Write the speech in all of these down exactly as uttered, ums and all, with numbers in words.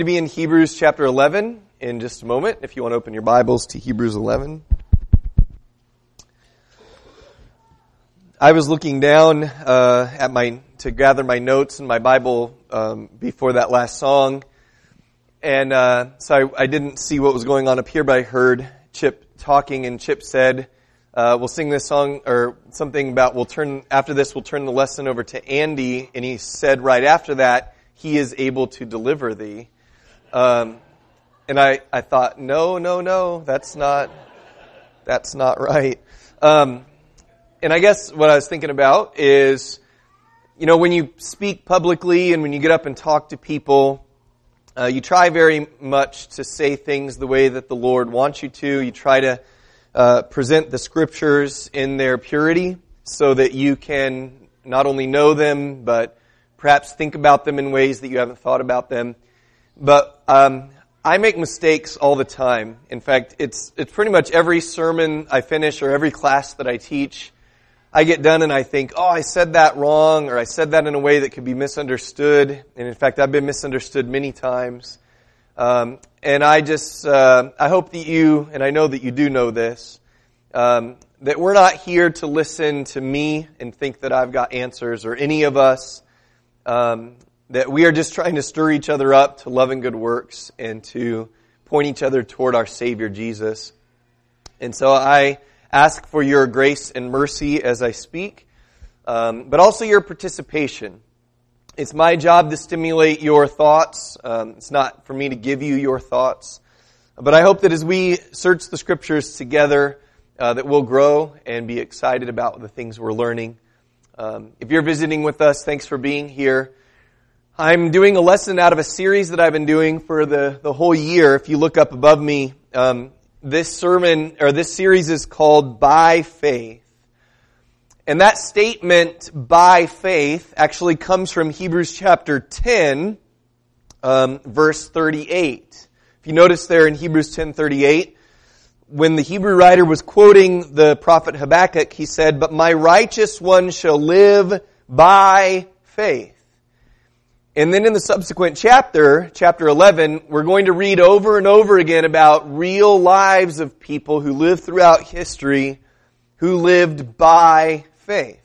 To be in Hebrews chapter eleven in just a moment, if you want to open your Bibles to Hebrews eleven. I was looking down uh, at my to gather my notes in my Bible um, before that last song, and uh, so I, I didn't see what was going on up here, but I heard Chip talking, and Chip said, uh, "We'll sing this song," or something about we'll turn after this. We'll turn the lesson over to Andy, and he said right after that, "He is able to deliver thee." Um, and I, I thought, no, no, no, that's not, that's not right. Um, and I guess what I was thinking about is, you know, when you speak publicly and when you get up and talk to people, uh, you try very much to say things the way that the Lord wants you to. You try to uh, present the scriptures in their purity so that you can not only know them, but perhaps think about them in ways that you haven't thought about them. But um, I make mistakes all the time. In fact, it's it's pretty much every sermon I finish or every class that I teach, I get done and I think, oh, I said that wrong, or I said that in a way that could be misunderstood. And in fact, I've been misunderstood many times. Um, and I just, uh, I hope that you, and I know that you do know this, um, that we're not here to listen to me and think that I've got answers, or any of us. Um, That we are just trying to stir each other up to love and good works and to point each other toward our Savior Jesus. And so I ask for your grace and mercy as I speak, um, but also your participation. It's my job to stimulate your thoughts. Um, it's not for me to give you your thoughts. But I hope that as we search the Scriptures together, uh, that we'll grow and be excited about the things we're learning. Um, if you're visiting with us, thanks for being here. I'm doing a lesson out of a series that I've been doing for the, the whole year. If you look up above me, um, this sermon, or this series is called By Faith. And that statement, by faith, actually comes from Hebrews chapter ten, um, verse thirty-eight. If you notice there in Hebrews ten thirty-eight, when the Hebrew writer was quoting the prophet Habakkuk, he said, "But my righteous one shall live by faith." And then in the subsequent chapter, chapter eleven, we're going to read over and over again about real lives of people who lived throughout history, who lived by faith.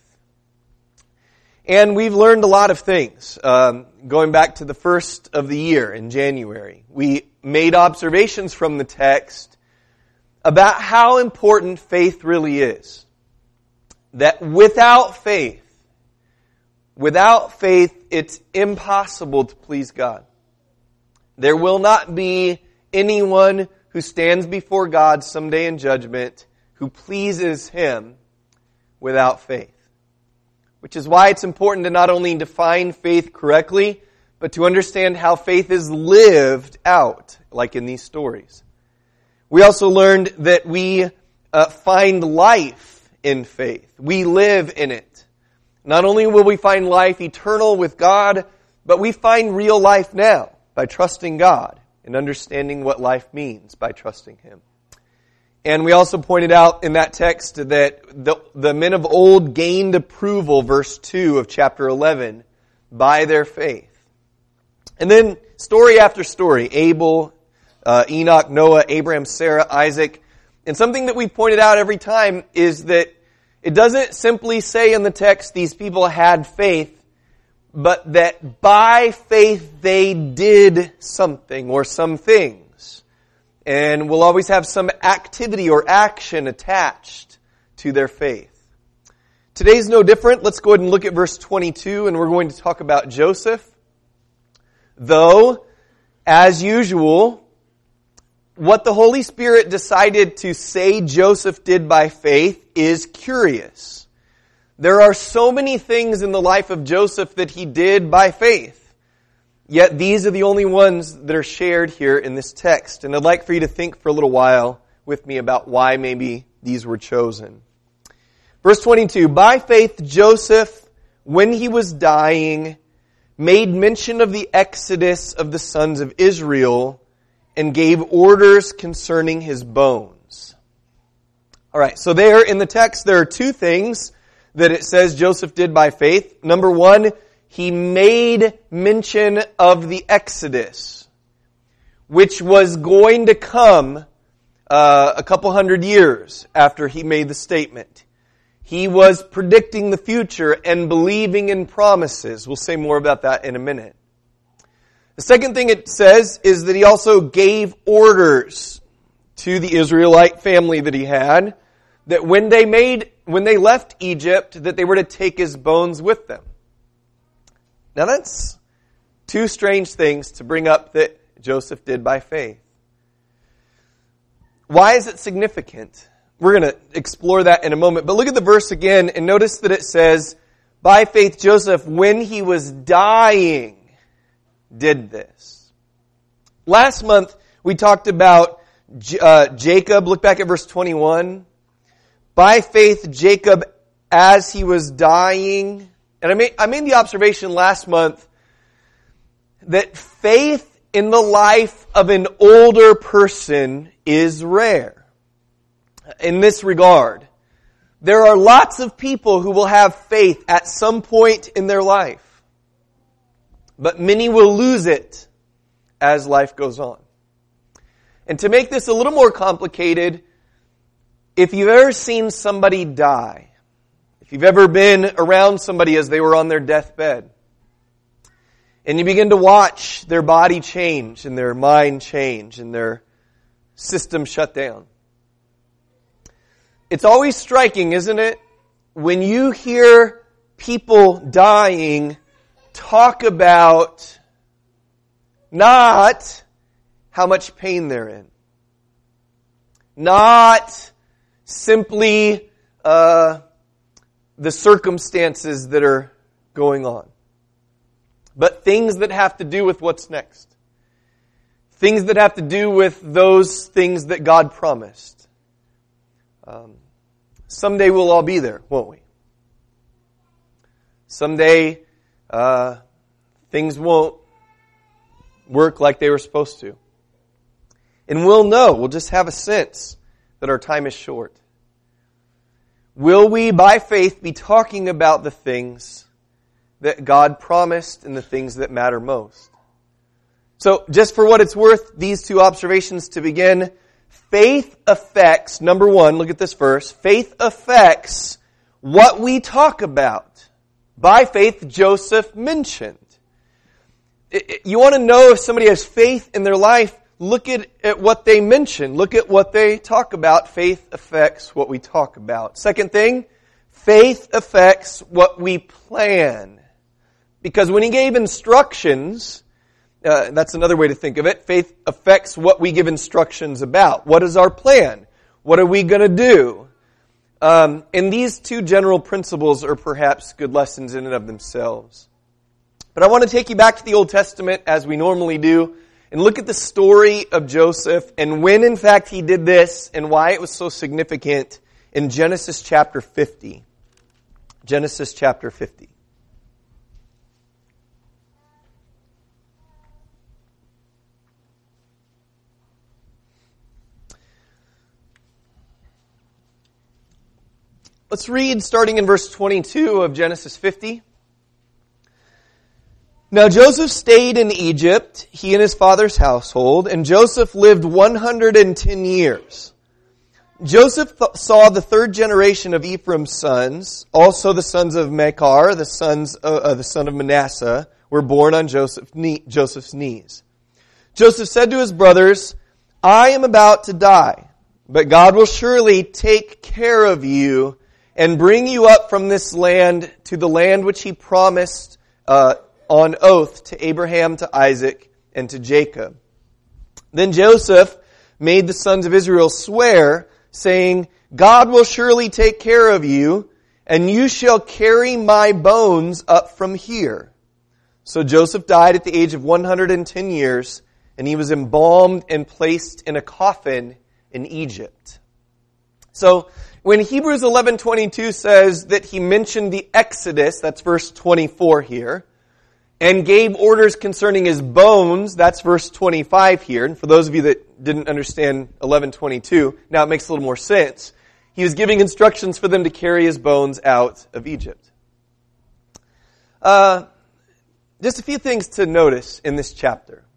And we've learned a lot of things. Um, going back to the first of the year in January, we made observations from the text about how important faith really is. That without faith, Without faith, it's impossible to please God. There will not be anyone who stands before God someday in judgment who pleases Him without faith. Which is why it's important to not only define faith correctly, but to understand how faith is lived out, like in these stories. We also learned that we uh, find life in faith. We live in it. Not only will we find life eternal with God, but we find real life now by trusting God and understanding what life means by trusting Him. And we also pointed out in that text that the, the men of old gained approval, verse two of chapter eleven, by their faith. And then story after story, Abel, uh, Enoch, Noah, Abraham, Sarah, Isaac. And something that we pointed out every time is that it doesn't simply say in the text these people had faith, but that by faith they did something or some things. And will always have some activity or action attached to their faith. Today's no different. Let's go ahead and look at verse twenty-two, and we're going to talk about Joseph. Though, as usual, what the Holy Spirit decided to say Joseph did by faith is curious. There are so many things in the life of Joseph that he did by faith. Yet these are the only ones that are shared here in this text. And I'd like for you to think for a little while with me about why maybe these were chosen. Verse twenty-two, by faith Joseph, when he was dying, made mention of the exodus of the sons of Israel, and gave orders concerning his bones. All right, so there in the text, there are two things that it says Joseph did by faith. Number one, he made mention of the Exodus. which was going to come uh, a couple hundred years after he made the statement. He was predicting the future and believing in promises. We'll say more about that in a minute. The second thing it says is that he also gave orders to the Israelite family that he had, that when they made, when they left Egypt, that they were to take his bones with them. Now that's two strange things to bring up that Joseph did by faith. Why is it significant? We're going to explore that in a moment. But look at the verse again and notice that it says, by faith Joseph, when he was dying, did this. Last month we talked about uh, Jacob. Look back at verse twenty-one. By faith Jacob, as he was dying. And I made, I made the observation last month that faith in the life of an older person is rare. In this regard, there are lots of people who will have faith at some point in their life, but many will lose it as life goes on. And to make this a little more complicated, if you've ever seen somebody die, if you've ever been around somebody as they were on their deathbed, and you begin to watch their body change and their mind change and their system shut down, it's always striking, isn't it, when you hear people dying talk about not how much pain they're in, not simply uh, the circumstances that are going on, but things that have to do with what's next. Things that have to do with those things that God promised. Um, someday we'll all be there, won't we? Someday uh, things won't work like they were supposed to. And we'll know, we'll just have a sense that our time is short. Will we, by faith, be talking about the things that God promised and the things that matter most? So, just for what it's worth, these two observations to begin. Faith affects, number one, look at this verse, faith affects what we talk about. By faith, Joseph mentioned. You want to know if somebody has faith in their life, look at, at what they mention. Look at what they talk about. Faith affects what we talk about. Second thing, faith affects what we plan. Because when he gave instructions, uh, that's another way to think of it, faith affects what we give instructions about. What is our plan? What are we going to do? Um, and these two general principles are perhaps good lessons in and of themselves. But I want to take you back to the Old Testament, as we normally do, and look at the story of Joseph and when, in fact, he did this and why it was so significant in Genesis chapter fifty. Genesis chapter fifty. Let's read starting in verse twenty-two of Genesis fifty. Now Joseph stayed in Egypt, he and his father's household, and Joseph lived one hundred ten years. Joseph th- saw the third generation of Ephraim's sons, also the sons of Machir, the sons uh, uh, the son of Manasseh, were born on Joseph knee, Joseph's knees. Joseph said to his brothers, I am about to die, but God will surely take care of you and bring you up from this land to the land which he promised uh, on oath to Abraham, to Isaac, and to Jacob. Then Joseph made the sons of Israel swear, saying, God will surely take care of you, and you shall carry my bones up from here. So Joseph died at the age of one hundred ten years, and he was embalmed and placed in a coffin in Egypt. So, when Hebrews eleven twenty-two says that he mentioned the Exodus, that's verse twenty-four here, and gave orders concerning his bones, that's verse twenty-five here. And for those of you that didn't understand eleven twenty-two, now it makes a little more sense. He was giving instructions for them to carry his bones out of Egypt. Uh, just a few things to notice in this chapter.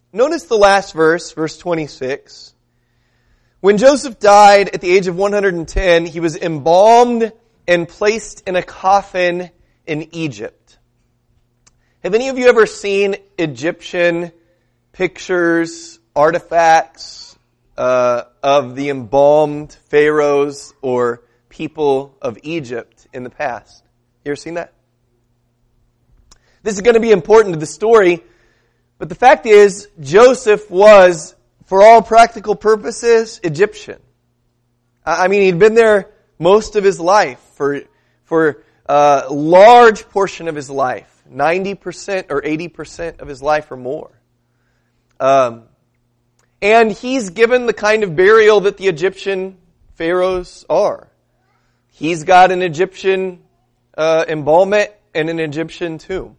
notice the last verse, verse twenty-six. When Joseph died at the age of one hundred ten, he was embalmed and placed in a coffin in Egypt. Have any of you ever seen Egyptian pictures, artifacts uh, of the embalmed pharaohs or people of Egypt in the past? You ever seen that? This is going to be important to the story, but the fact is, Joseph was, for all practical purposes, Egyptian. I mean, he'd been there most of his life, for for a large portion of his life, ninety percent or eighty percent of his life or more. Um, and he's given the kind of burial that the Egyptian pharaohs are. He's got an Egyptian uh, embalmment and an Egyptian tomb.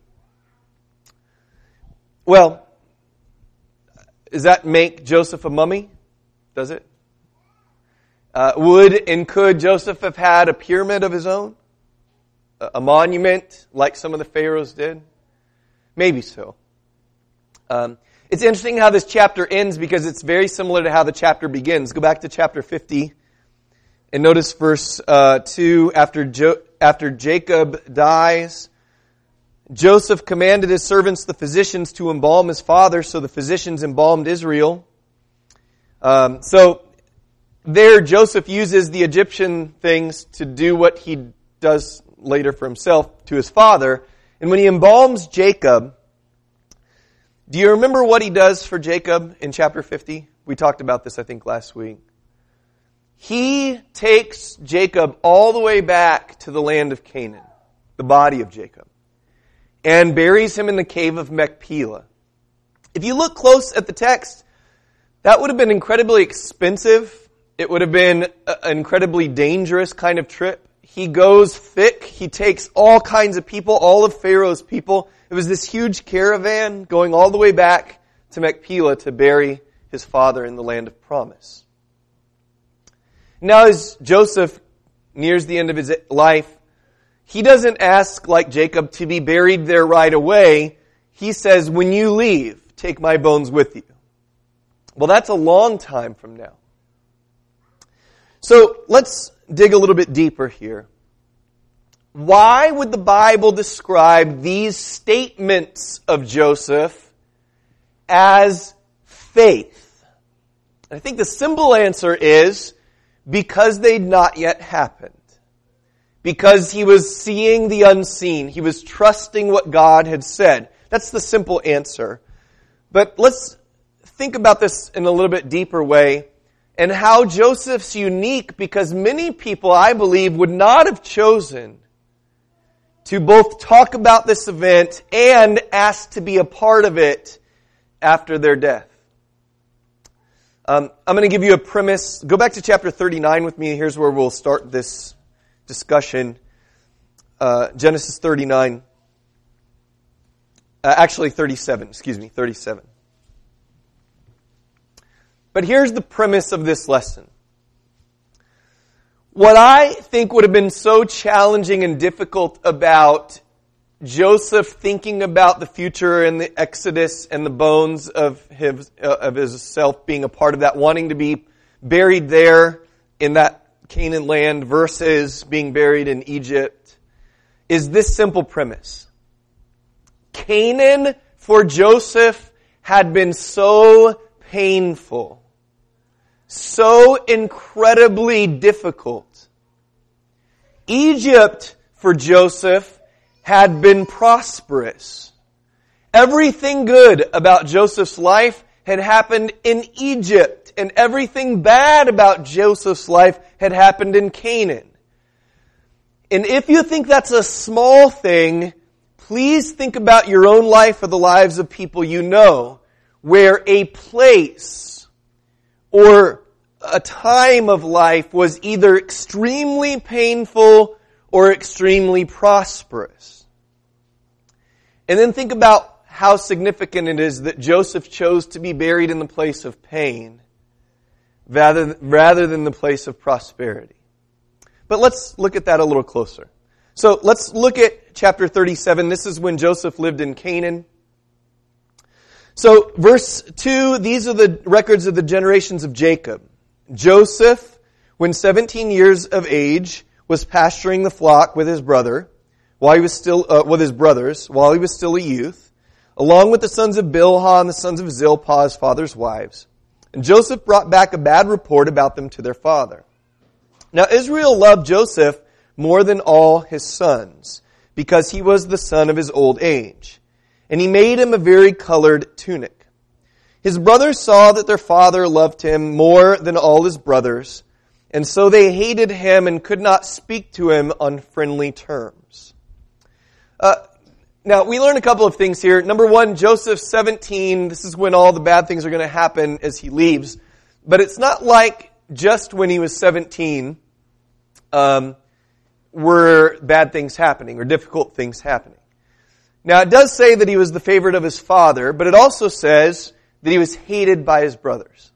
Well, does that make Joseph a mummy? Does it? Uh, would and could Joseph have had a pyramid of his own? A, a monument like some of the pharaohs did? Maybe so. Um, it's interesting how this chapter ends because it's very similar to how the chapter begins. Go back to chapter fifty and notice verse uh, two. After, jo- after Jacob dies, Joseph commanded his servants, the physicians, to embalm his father, so the physicians embalmed Israel. Um, so there, Joseph uses the Egyptian things to do what he does later for himself to his father. And when he embalms Jacob, do you remember what he does for Jacob in chapter fifty? We talked about this, I think, last week. He takes Jacob all the way back to the land of Canaan, the body of Jacob, and buries him in the cave of Machpelah. If you look close at the text, that would have been incredibly expensive. It would have been an incredibly dangerous kind of trip. He goes thick. He takes all kinds of people, all of Pharaoh's people. It was this huge caravan going all the way back to Machpelah to bury his father in the land of promise. Now as Joseph nears the end of his life, he doesn't ask, like Jacob, to be buried there right away. He says, when you leave, take my bones with you. Well, that's a long time from now. So let's dig a little bit deeper here. Why would the Bible describe these statements of Joseph as faith? I think the simple answer is because they'd not yet happened. Because he was seeing the unseen. He was trusting what God had said. That's the simple answer. But let's think about this in a little bit deeper way and how Joseph's unique because many people, I believe, would not have chosen to both talk about this event and ask to be a part of it after their death. Um, I'm going to give you a premise. Go back to chapter thirty-nine with me. Here's where we'll start this discussion. Uh, Genesis thirty-nine. Uh, actually thirty-seven, excuse me, thirty-seven. But here's the premise of this lesson. What I think would have been so challenging and difficult about Joseph thinking about the future and the Exodus and the bones of his, uh, of himself being a part of that, wanting to be buried there in that Canaan land versus being buried in Egypt, is this simple premise. Canaan for Joseph had been so painful, so incredibly difficult. Egypt for Joseph had been prosperous. Everything good about Joseph's life had happened in Egypt, and everything bad about Joseph's life had happened in Canaan. And if you think that's a small thing, please think about your own life or the lives of people you know, where a place or a time of life was either extremely painful or extremely prosperous. And then think about how significant it is that Joseph chose to be buried in the place of pain rather, rather than the place of prosperity. But let's look at that a little closer. So let's look at chapter thirty-seven. This is when Joseph lived in Canaan. So, verse two, these are the records of the generations of Jacob. Joseph, when seventeen years of age, was pasturing the flock with his brother, while he was still, uh, with his brothers, while he was still a youth, along with the sons of Bilhah and the sons of Zilpah, his father's wives. And Joseph brought back a bad report about them to their father. Now Israel loved Joseph more than all his sons, because he was the son of his old age. And he made him a vari-colored tunic. His brothers saw that their father loved him more than all his brothers, and so they hated him and could not speak to him on friendly terms. Uh, now, we learn a couple of things here. Number one, Joseph's seventeen. This is when all the bad things are going to happen as he leaves. But it's not like just when he was seventeen um, were bad things happening or difficult things happening. Now, it does say that he was the favorite of his father, but it also says that he was hated by his brothers.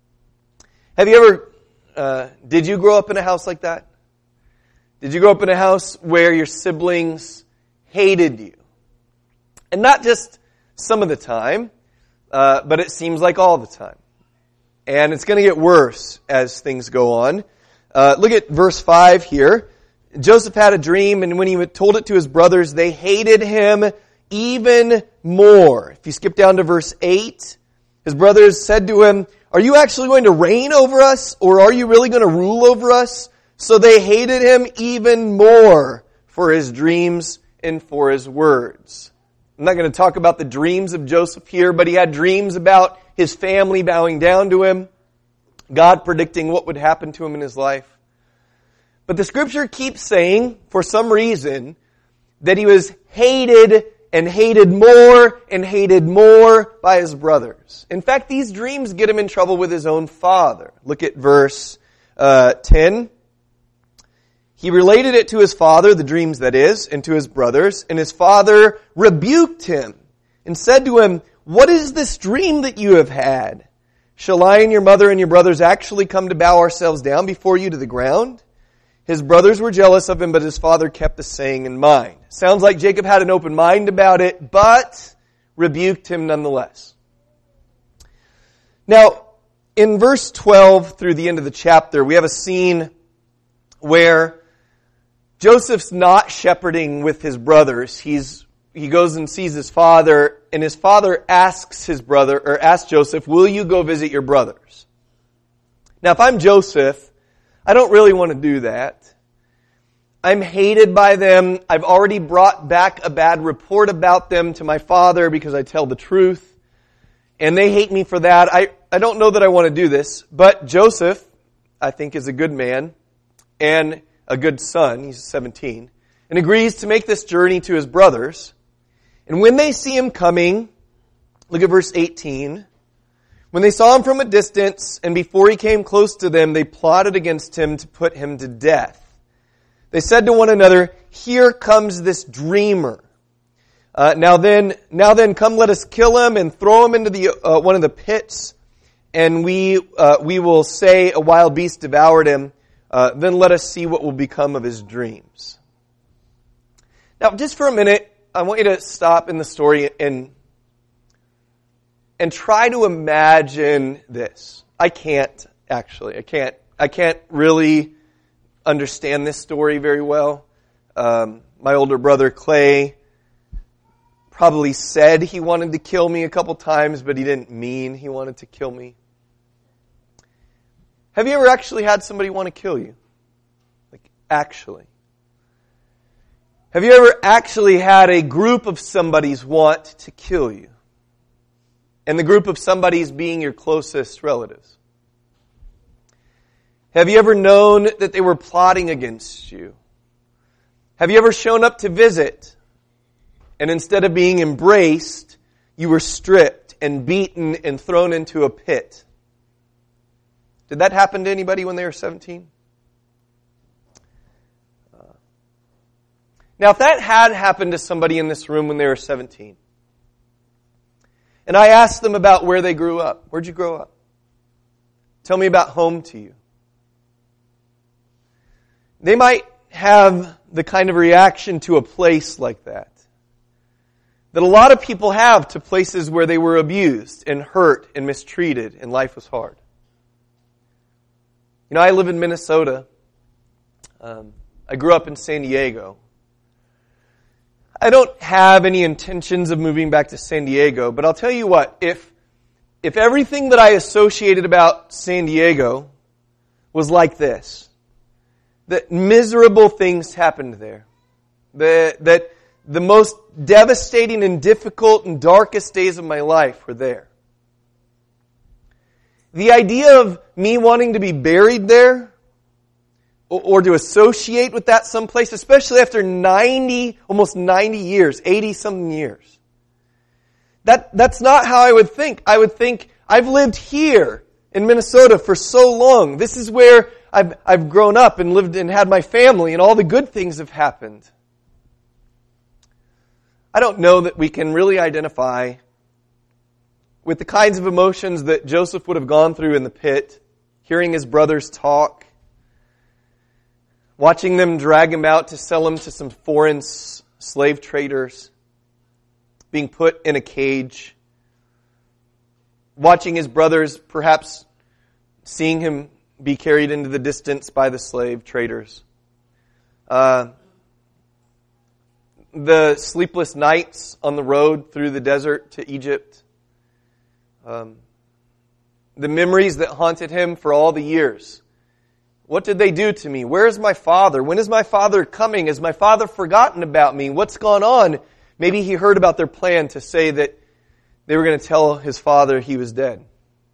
Have you ever, uh, did you grow up in a house like that? Did you grow up in a house where your siblings hated you? And not just some of the time, uh, but it seems like all the time. And it's going to get worse as things go on. Uh, look at verse five here. Joseph had a dream, and when he told it to his brothers, they hated him even more. If you skip down to verse eight, his brothers said to him, "Are you actually going to reign over us, or are you really going to rule over us?" So they hated him even more for his dreams and for his words. I'm not going to talk about the dreams of Joseph here, but he had dreams about his family bowing down to him, God predicting what would happen to him in his life. But the scripture keeps saying, for some reason, that he was hated and hated more and hated more by his brothers. In fact, these dreams get him in trouble with his own father. Look at verse uh, ten. He related it to his father, the dreams that is, and to his brothers, and his father rebuked him and said to him, "What is this dream that you have had? Shall I and your mother and your brothers actually come to bow ourselves down before you to the ground?" His brothers were jealous of him, but his father kept the saying in mind. Sounds like Jacob had an open mind about it, but rebuked him nonetheless. Now, in verse twelve through the end of the chapter, we have a scene where Joseph's not shepherding with his brothers. He's he goes and sees his father, and his father asks his brother, or asks Joseph, "Will you go visit your brothers?" Now, if I'm Joseph, I don't really want to do that. I'm hated by them. I've already brought back a bad report about them to my father because I tell the truth. And they hate me for that. I, I don't know that I want to do this. But Joseph, I think, is a good man and a good son. He's seventeen. And agrees to make this journey to his brothers. And when they see him coming, look at verse eighteen. When they saw him from a distance, and before he came close to them, they plotted against him to put him to death. They said to one another, "Here comes this dreamer. Uh, now then, now then, come, let us kill him and throw him into the uh, one of the pits, and we uh, we will say a wild beast devoured him. Uh, then let us see what will become of his dreams." Now, just for a minute, I want you to stop in the story and and try to imagine this. I can't actually. I can't. I can't really understand this story very well. Um, my older brother Clay probably said he wanted to kill me a couple times, but he didn't mean he wanted to kill me. Have you ever actually had somebody want to kill you? Like, actually. Have you ever actually had a group of somebodies want to kill you? And the group of somebodies being your closest relatives? Have you ever known that they were plotting against you? Have you ever shown up to visit, and instead of being embraced, you were stripped and beaten and thrown into a pit? Did that happen to anybody when they were seventeen? Uh, now, if that had happened to somebody in this room when they were seventeen, and I asked them about where they grew up, where'd you grow up? Tell me about home to you. They might have the kind of reaction to a place like that. that a lot of people have to places where they were abused and hurt and mistreated and life was hard. You know, I live in Minnesota. Um, I grew up in San Diego. I don't have any intentions of moving back to San Diego, but I'll tell you what, if if everything that I associated about San Diego was like this, that miserable things happened there, that, that the most devastating and difficult and darkest days of my life were there. The idea of me wanting to be buried there, or, or to associate with that someplace, especially after ninety, almost ninety years, eighty-something years, that that's not how I would think. I would think, I've lived here in Minnesota for so long. This is where I've, I've grown up and lived and had my family, and all the good things have happened. I don't know that we can really identify with the kinds of emotions that Joseph would have gone through in the pit, hearing his brothers talk, watching them drag him out to sell him to some foreign s- slave traders, being put in a cage, watching his brothers perhaps seeing him be carried into the distance by the slave traders. Uh, the sleepless nights on the road through the desert to Egypt. Um, the memories that haunted him for all the years. What did they do to me? Where is my father? When is my father coming? Has my father forgotten about me? What's gone on? Maybe he heard about their plan to say that they were going to tell his father he was dead.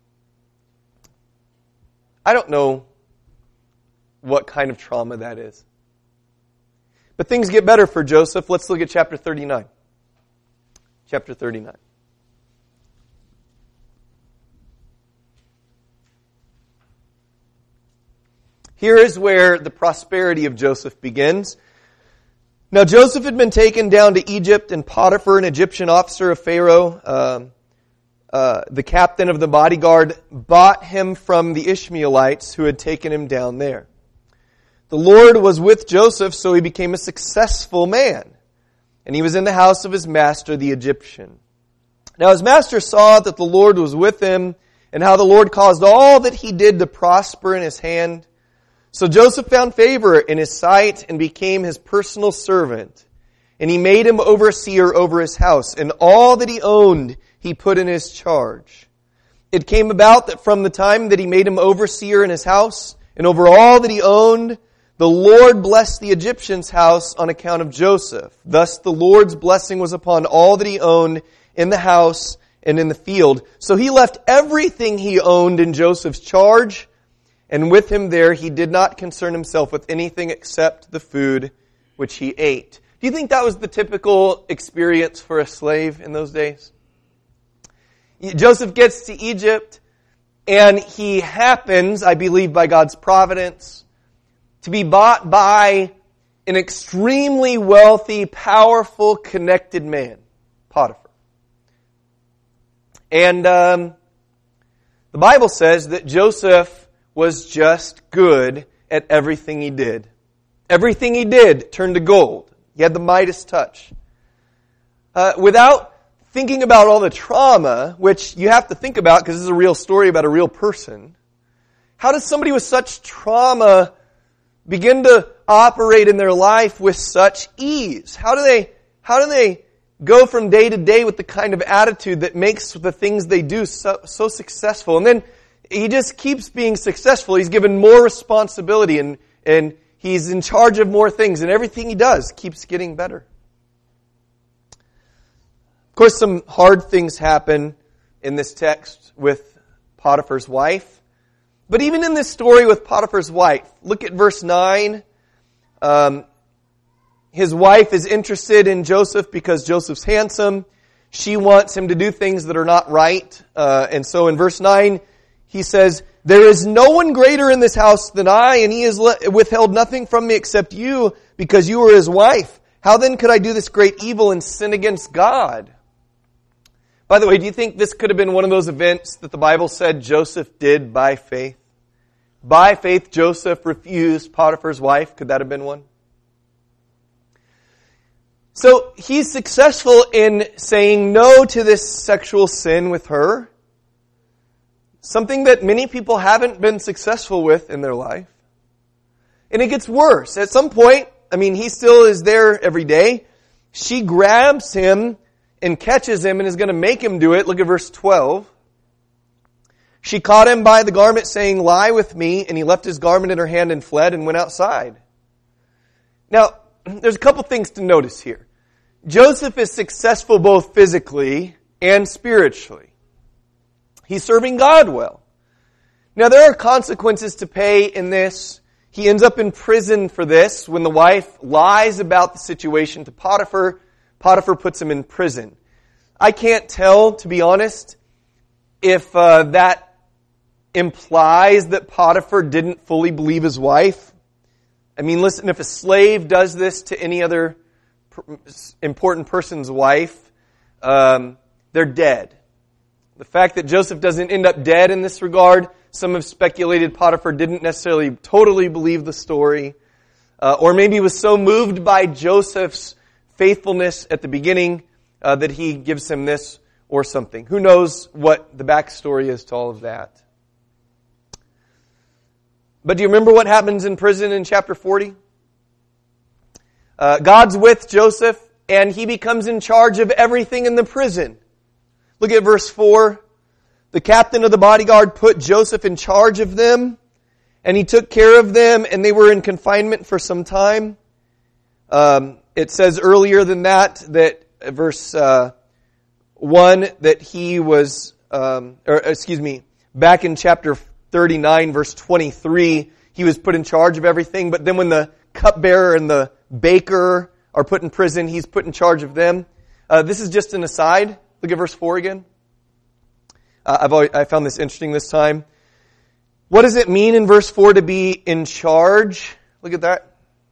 I don't know what kind of trauma that is. But things get better for Joseph. Let's look at chapter thirty-nine. Chapter thirty-nine. Here is where the prosperity of Joseph begins. Now Joseph had been taken down to Egypt, and Potiphar, an Egyptian officer of Pharaoh, uh, uh, the captain of the bodyguard, bought him from the Ishmaelites who had taken him down there. The Lord was with Joseph, so he became a successful man, and he was in the house of his master, the Egyptian. Now his master saw that the Lord was with him, and how the Lord caused all that he did to prosper in his hand. So Joseph found favor in his sight and became his personal servant. And he made him overseer over his house, and all that he owned he put in his charge. It came about that from the time that he made him overseer in his house, and over all that he owned, the Lord blessed the Egyptian's house on account of Joseph. Thus the Lord's blessing was upon all that he owned in the house and in the field. So he left everything he owned in Joseph's charge, and with him there he did not concern himself with anything except the food which he ate. Do you think that was the typical experience for a slave in those days? Joseph gets to Egypt, and he happens, I believe by God's providence, to be bought by an extremely wealthy, powerful, connected man, Potiphar. And um, the Bible says that Joseph was just good at everything he did. Everything he did turned to gold. He had the Midas touch. Uh, without thinking about all the trauma, which you have to think about because this is a real story about a real person, how does somebody with such trauma begin to operate in their life with such ease? How do they, how do they go from day to day with the kind of attitude that makes the things they do so, so successful? And then he just keeps being successful. He's given more responsibility, and, and he's in charge of more things, and everything he does keeps getting better. Of course, some hard things happen in this text with Potiphar's wife. But even in this story with Potiphar's wife, look at verse nine. Um, his wife is interested in Joseph because Joseph's handsome. She wants him to do things that are not right. Uh, and so in verse nine, he says, "There is no one greater in this house than I, and he has withheld nothing from me except you, because you are his wife. How then could I do this great evil and sin against God?" By the way, do you think this could have been one of those events that the Bible said Joseph did by faith? By faith, Joseph refused Potiphar's wife. Could that have been one? So he's successful in saying no to this sexual sin with her, something that many people haven't been successful with in their life. And it gets worse. At some point, I mean, he still is there every day. She grabs him and catches him and is going to make him do it. Look at verse twelve. She caught him by the garment, saying, "Lie with me." And he left his garment in her hand and fled and went outside. Now, there's a couple things to notice here. Joseph is successful both physically and spiritually. He's serving God well. Now, there are consequences to pay in this. He ends up in prison for this. When the wife lies about the situation to Potiphar, Potiphar puts him in prison. I can't tell, to be honest, if uh, that implies that Potiphar didn't fully believe his wife. I mean, listen, if a slave does this to any other important person's wife, um, they're dead. The fact that Joseph doesn't end up dead in this regard, some have speculated Potiphar didn't necessarily totally believe the story, uh, or maybe was so moved by Joseph's faithfulness at the beginning uh, that he gives him this or something. Who knows what the backstory is to all of that? But do you remember what happens in prison in chapter forty? Uh, God's with Joseph, and he becomes in charge of everything in the prison. Look at verse four. The captain of the bodyguard put Joseph in charge of them, and he took care of them, and they were in confinement for some time. Um, it says earlier than that, that uh, verse uh, one, that he was, um, or excuse me, back in chapter thirty-nine, verse twenty-three, he was put in charge of everything. But then when the cupbearer and the baker are put in prison, he's put in charge of them. Uh, this is just an aside. Look at verse four again. Uh, I've always, I found this interesting this time. What does it mean in verse four to be in charge? Look at that.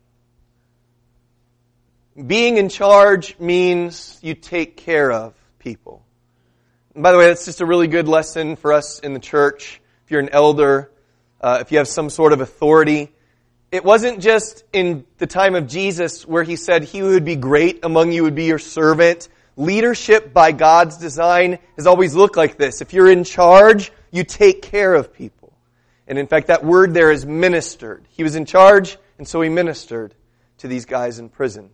Being in charge means you take care of people. And by the way, that's just a really good lesson for us in the church. If you're an elder, uh, if you have some sort of authority, it wasn't just in the time of Jesus where he said, "He who would be great among you would be your servant." Leadership by God's design has always looked like this. If you're in charge, you take care of people. And in fact, that word there is ministered. He was in charge, and so he ministered to these guys in prison.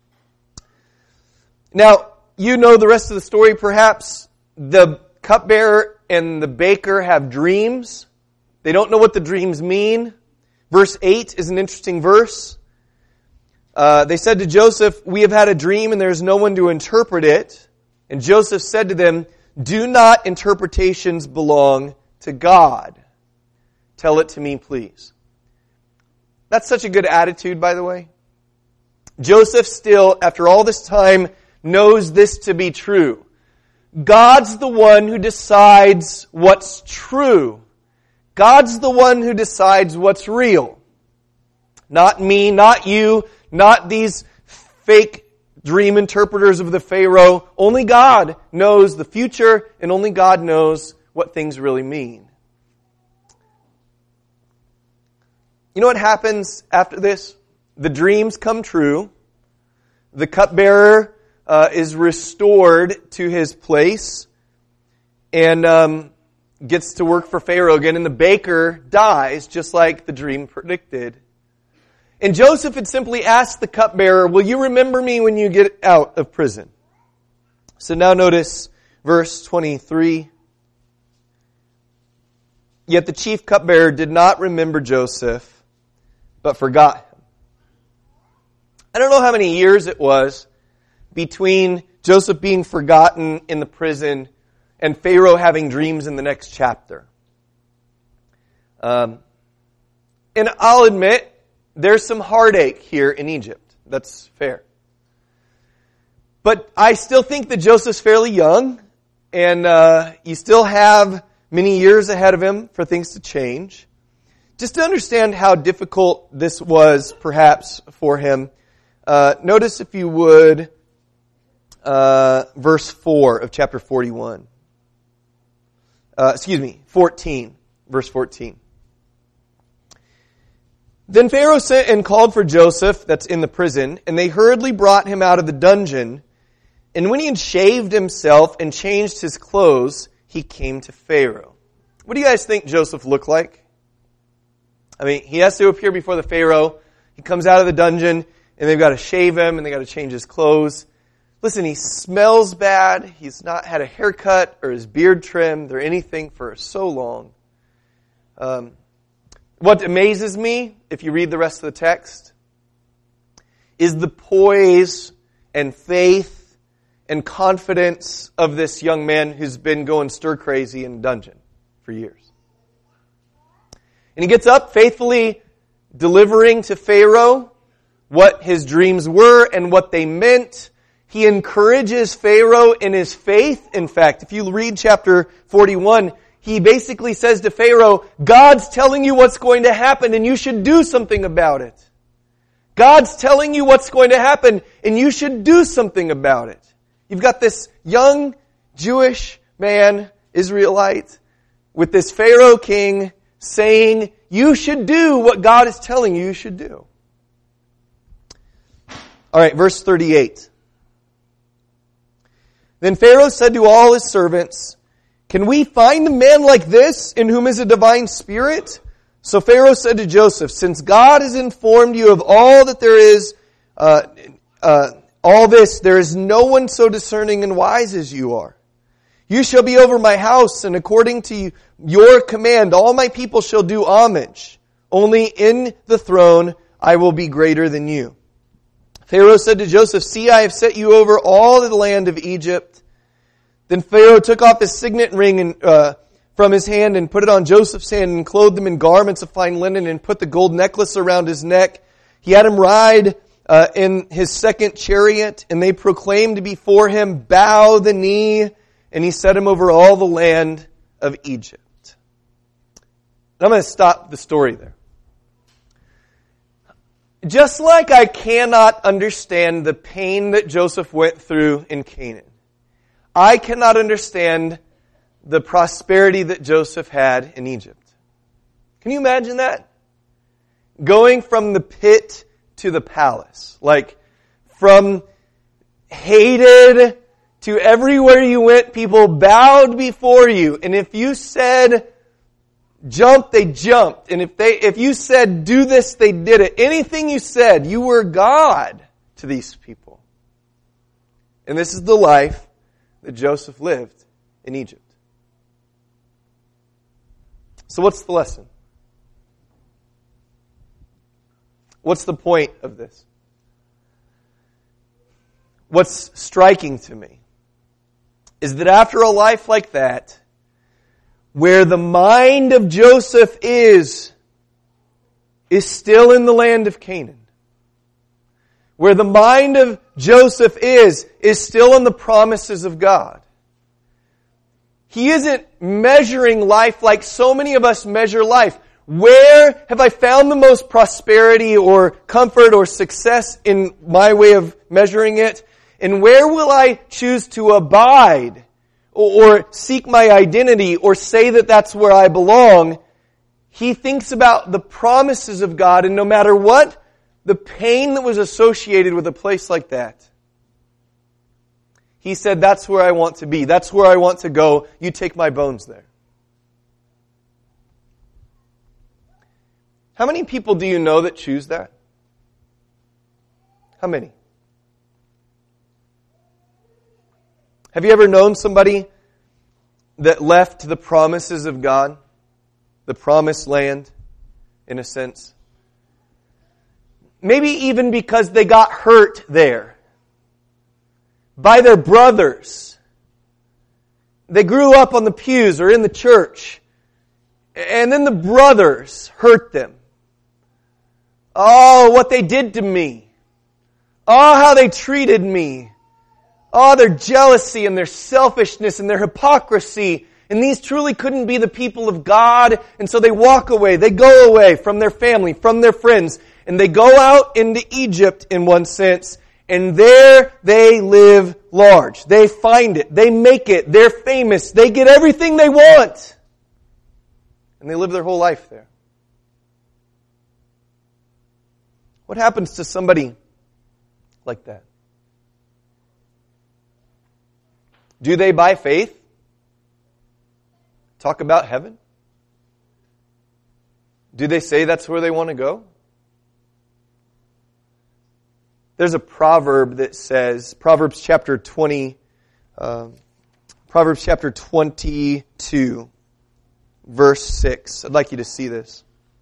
Now, you know the rest of the story perhaps. The cupbearer and the baker have dreams. They don't know what the dreams mean. Verse eight is an interesting verse. Uh, they said to Joseph, "We have had a dream and there is no one to interpret it." And Joseph said to them, "Do not interpretations belong to God? Tell it to me, please." That's such a good attitude, by the way. Joseph still, after all this time, knows this to be true. God's the one who decides what's true. God's the one who decides what's real. Not me, not you, not these fake dream interpreters of the Pharaoh. Only God knows the future, and only God knows what things really mean. You know what happens after this? The dreams come true. The cupbearer uh, is restored to his place and um, gets to work for Pharaoh again. And the baker dies, just like the dream predicted. And Joseph had simply asked the cupbearer, "Will you remember me when you get out of prison?" So now notice verse twenty-three. Yet the chief cupbearer did not remember Joseph, but forgot him. I don't know how many years it was between Joseph being forgotten in the prison and Pharaoh having dreams in the next chapter. Um, and I'll admit, there's some heartache here in Egypt. That's fair. But I still think that Joseph's fairly young, and uh, you still have many years ahead of him for things to change. Just to understand how difficult this was, perhaps, for him, uh, notice, if you would, uh, verse four of chapter forty-one. Uh, excuse me, fourteen, verse fourteen. Then Pharaoh sent and called for Joseph, that's in the prison, and they hurriedly brought him out of the dungeon. And when he had shaved himself and changed his clothes, he came to Pharaoh. What do you guys think Joseph looked like? I mean, he has to appear before the Pharaoh. He comes out of the dungeon, and they've got to shave him, and they've got to change his clothes. Listen, he smells bad. He's not had a haircut or his beard trimmed or anything for so long. Um, what amazes me, if you read the rest of the text, is the poise and faith and confidence of this young man who's been going stir crazy in a dungeon for years. And he gets up faithfully delivering to Pharaoh what his dreams were and what they meant. He encourages Pharaoh in his faith. In fact, if you read chapter forty-one, he basically says to Pharaoh, God's telling you what's going to happen and you should do something about it. God's telling you what's going to happen and you should do something about it. You've got this young Jewish man, Israelite, with this Pharaoh king saying, you should do what God is telling you you should do. All right, verse thirty-eight. Then Pharaoh said to all his servants, can we find a man like this in whom is a divine spirit? So Pharaoh said to Joseph, since God has informed you of all that there is, uh, uh, all this, there is no one so discerning and wise as you are. You shall be over my house, and according to your command, all my people shall do homage. Only in the throne I will be greater than you. Pharaoh said to Joseph, see, I have set you over all the land of Egypt. Then Pharaoh took off his signet ring and, uh, from his hand and put it on Joseph's hand and clothed him in garments of fine linen and put the gold necklace around his neck. He had him ride uh, in his second chariot, and they proclaimed before him, bow the knee, and he set him over all the land of Egypt. And I'm going to stop the story there. Just like I cannot understand the pain that Joseph went through in Canaan, I cannot understand the prosperity that Joseph had in Egypt. Can you imagine that? Going from the pit to the palace. Like, from hated to everywhere you went, people bowed before you. And if you said jump, they jumped. And if they, if you said do this, they did it. Anything you said, you were God to these people. And this is the life that Joseph lived in Egypt. So what's the lesson? What's the point of this? What's striking to me is that after a life like that, where the mind of Joseph is, is still in the land of Canaan. Where the mind of Joseph is, is still on the promises of God. He isn't measuring life like so many of us measure life. Where have I found the most prosperity or comfort or success in my way of measuring it? And where will I choose to abide or, or seek my identity or say that that's where I belong? He thinks about the promises of God, and no matter what the pain that was associated with a place like that, he said, that's where I want to be. That's where I want to go. You take my bones there. How many people do you know that choose that? How many? Have you ever known somebody that left the promises of God? The promised land, in a sense? Maybe even because they got hurt there by their brothers. They grew up on the pews or in the church, and then the brothers hurt them. Oh, what they did to me. Oh, how they treated me. Oh, their jealousy and their selfishness and their hypocrisy. And these truly couldn't be the people of God. And so they walk away. They go away from their family, from their friends. And they go out into Egypt in one sense. And there they live large. They find it. They make it. They're famous. They get everything they want. And they live their whole life there. What happens to somebody like that? Do they, by faith, talk about heaven? Do they say that's where they want to go? There's a proverb that says, Proverbs chapter twenty, uh, Proverbs chapter twenty-two, verse six. I'd like you to see this.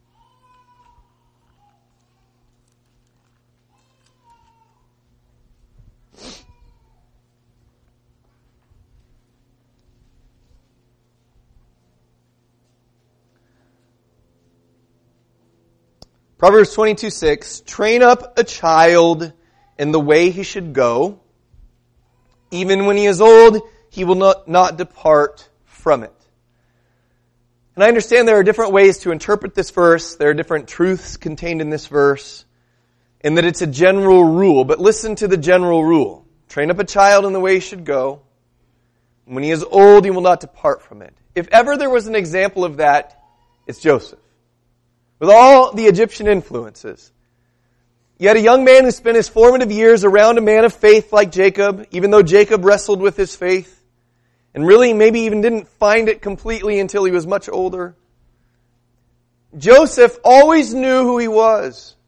Proverbs twenty-two six, train up a child in the way he should go. Even when he is old, he will not, not depart from it. And I understand there are different ways to interpret this verse. There are different truths contained in this verse. And that it's a general rule. But listen to the general rule. Train up a child in the way he should go. When he is old, he will not depart from it. If ever there was an example of that, it's Joseph. With all the Egyptian influences. You had a young man who spent his formative years around a man of faith like Jacob, even though Jacob wrestled with his faith, and really maybe even didn't find it completely until he was much older. Joseph always knew who he was.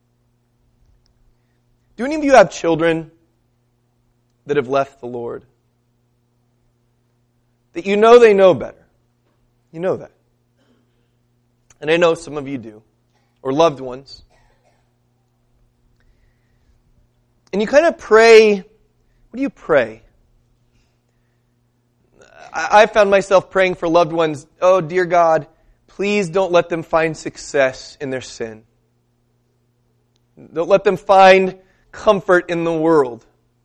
Do any of you have children that have left the Lord? That you know they know better. You know that. And I know some of you do. Or loved ones. And you kind of pray. What do you pray? I, I found myself praying for loved ones. Oh, dear God, please don't let them find success in their sin. Don't let them find comfort in the world.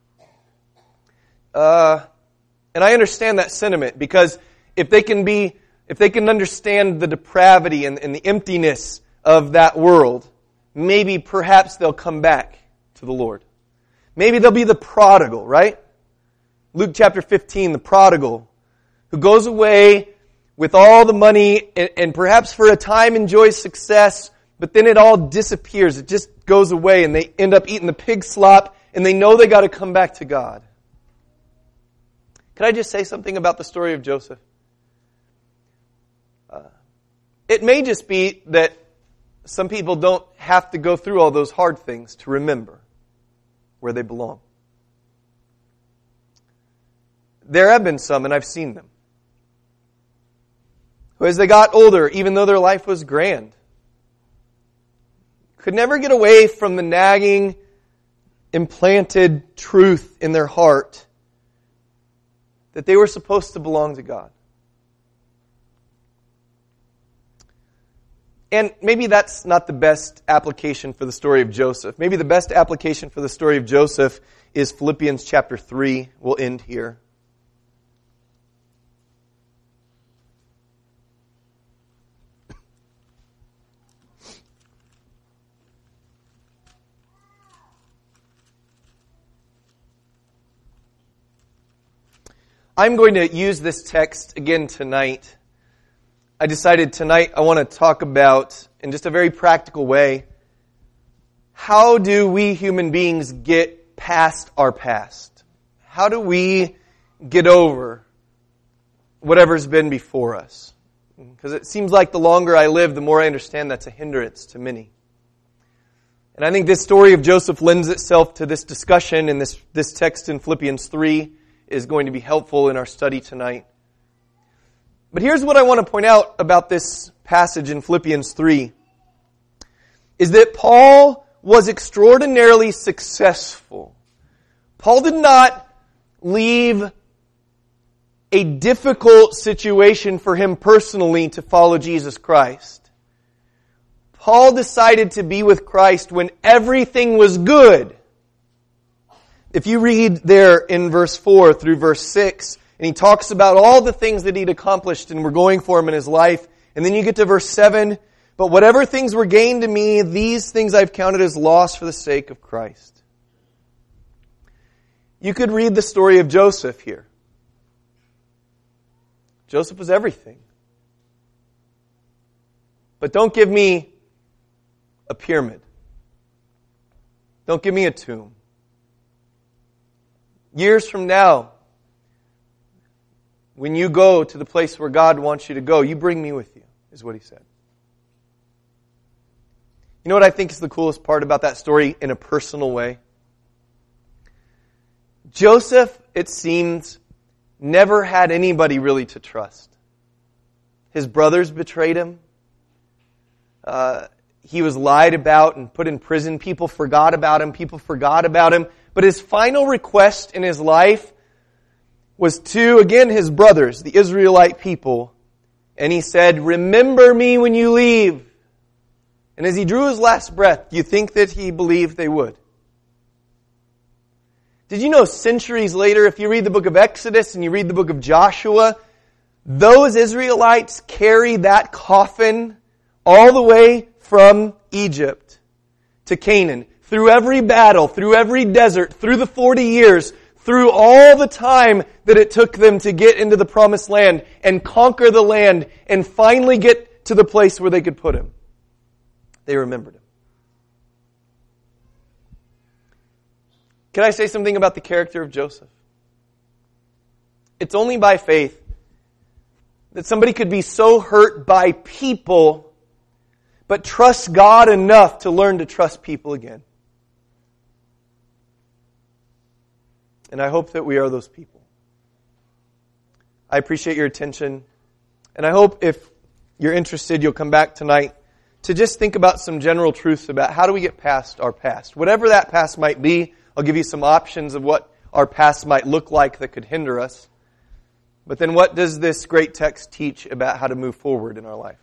Uh, and I understand that sentiment because if they can be If they can understand the depravity and, and the emptiness of that world, maybe perhaps they'll come back to the Lord. Maybe they'll be the prodigal, right? Luke chapter fifteen, the prodigal, who goes away with all the money and, and perhaps for a time enjoys success, but then it all disappears. It just goes away and they end up eating the pig slop and they know they got to come back to God. Can I just say something about the story of Joseph? It may just be that some people don't have to go through all those hard things to remember where they belong. There have been some, and I've seen them, who as they got older, even though their life was grand, could never get away from the nagging, implanted truth in their heart that they were supposed to belong to God. And maybe that's not the best application for the story of Joseph. Maybe the best application for the story of Joseph is Philippians chapter three. We'll end here. I'm going to use this text again tonight. I decided tonight I want to talk about, in just a very practical way, how do we human beings get past our past? How do we get over whatever's been before us? Because it seems like the longer I live, the more I understand that's a hindrance to many. And I think this story of Joseph lends itself to this discussion, and this, this text in Philippians three is going to be helpful in our study tonight. But here's what I want to point out about this passage in Philippians three, is that Paul was extraordinarily successful. Paul did not leave a difficult situation for him personally to follow Jesus Christ. Paul decided to be with Christ when everything was good. If you read there in verse four through verse six, and he talks about all the things that he'd accomplished and were going for him in his life. And then you get to verse seven. But whatever things were gained to me, these things I've counted as loss for the sake of Christ. You could read the story of Joseph here. Joseph was everything. But don't give me a pyramid. Don't give me a tomb. Years from now, when you go to the place where God wants you to go, you bring me with you, is what he said. You know what I think is the coolest part about that story in a personal way? Joseph, it seems, never had anybody really to trust. His brothers betrayed him. Uh, he was lied about and put in prison. People forgot about him. People forgot about him. But his final request in his life was to, again, his brothers, the Israelite people. And he said, remember me when you leave. And as he drew his last breath, do you think that he believed they would? Did you know centuries later, if you read the book of Exodus and you read the book of Joshua, those Israelites carried that coffin all the way from Egypt to Canaan, through every battle, through every desert, through the forty years, through all the time that it took them to get into the promised land and conquer the land and finally get to the place where they could put him. They remembered him. Can I say something about the character of Joseph? It's only by faith that somebody could be so hurt by people, but trust God enough to learn to trust people again. And I hope that we are those people. I appreciate your attention. And I hope if you're interested, you'll come back tonight to just think about some general truths about how do we get past our past. Whatever that past might be, I'll give you some options of what our past might look like that could hinder us. But then what does this great text teach about how to move forward in our life?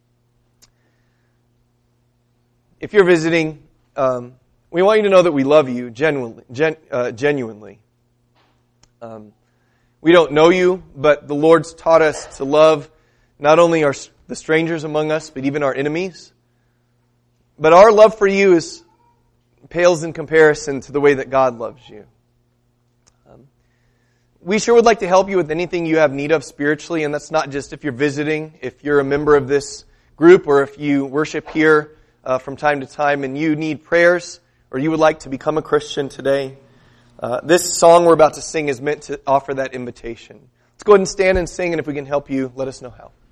If you're visiting, um, we want you to know that we love you genuinely. Gen, uh, genuinely. Um, we don't know you, but the Lord's taught us to love not only our, the strangers among us, but even our enemies. But our love for you is pales in comparison to the way that God loves you. Um, we sure would like to help you with anything you have need of spiritually, and that's not just if you're visiting, if you're a member of this group, or if you worship here uh, from time to time and you need prayers, or you would like to become a Christian today. Uh, this song we're about to sing is meant to offer that invitation. Let's go ahead and stand and sing, and if we can help you, let us know how.